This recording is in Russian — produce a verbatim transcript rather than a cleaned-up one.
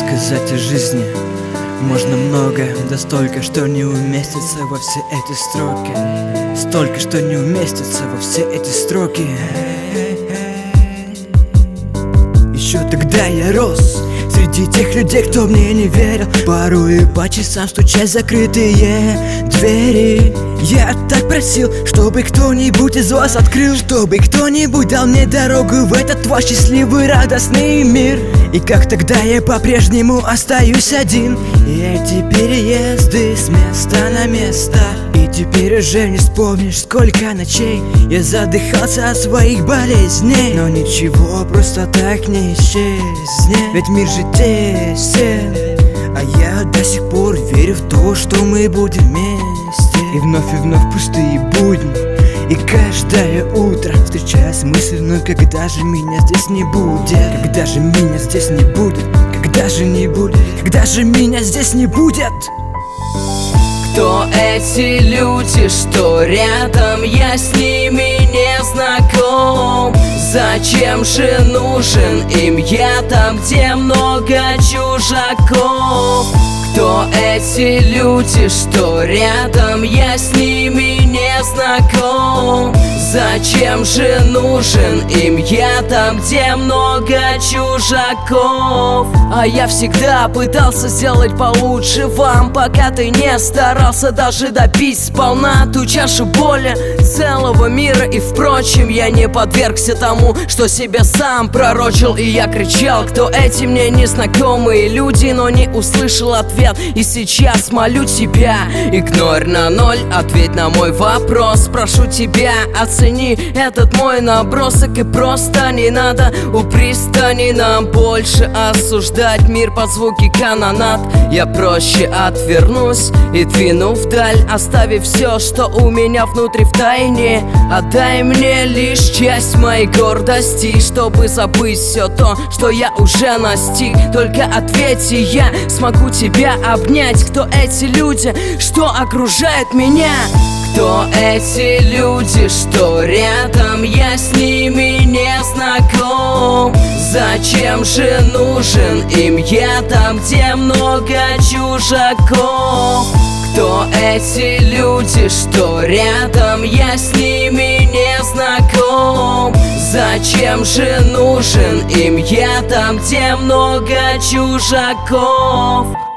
Сказать о жизни можно много, да столько, что не уместится во все эти строки. Столько, что не уместится во все эти строки. Еще тогда я рос среди тех людей, кто мне не верил, порой по часам стучать в закрытые двери. Я так просил, чтобы кто-нибудь из вас открыл, чтобы кто-нибудь дал мне дорогу в этот ваш счастливый радостный мир. И как тогда я по-прежнему остаюсь один, и эти переезды с места на место. И теперь уже не вспомнишь, сколько ночей я задыхался от своих болезней. Но ничего просто так не исчезнет, ведь мир же тесен, а я до сих пор верю в то, что мы будем вместе. И вновь и вновь пустые будни, и каждое утро встречаюсь с мыслью: ну когда же меня здесь не будет? Когда же меня здесь не будет? Когда же не будет? Когда же меня здесь не будет? Кто эти люди, что рядом, я с ними не знаком? Зачем же нужен им я там, где много чужаков? Кто эти люди, что рядом, я с ними не знаком? Зачем же нужен им я там, где много чужаков? А я всегда пытался сделать получше вам, пока ты не старался даже допить сполна ту чашу боли целого мира. И впрочем, я не подвергся тому, что себе сам пророчил. И я кричал: кто эти мне незнакомые люди, но не услышал ответ. И сейчас молю тебя: игнорь на ноль, ответь на мой вопрос. Прошу тебя, оцени этот мой набросок, и просто не надо у пристани нам больше осуждать мир под звуки канонад. Я проще отвернусь и двину вдаль, оставив все, что у меня внутри в тайне. Отдай мне лишь часть моей гордости, чтобы забыть все то, что я уже настиг. Только ответь, и я смогу тебя обнять. Кто эти люди, что окружают меня? Кто эти люди, что рядом, я с ними не знаком? Зачем же нужен им я там, где много чужаков? Кто эти люди, что рядом, я с ними не знаком? Зачем же нужен им я там, где много чужаков?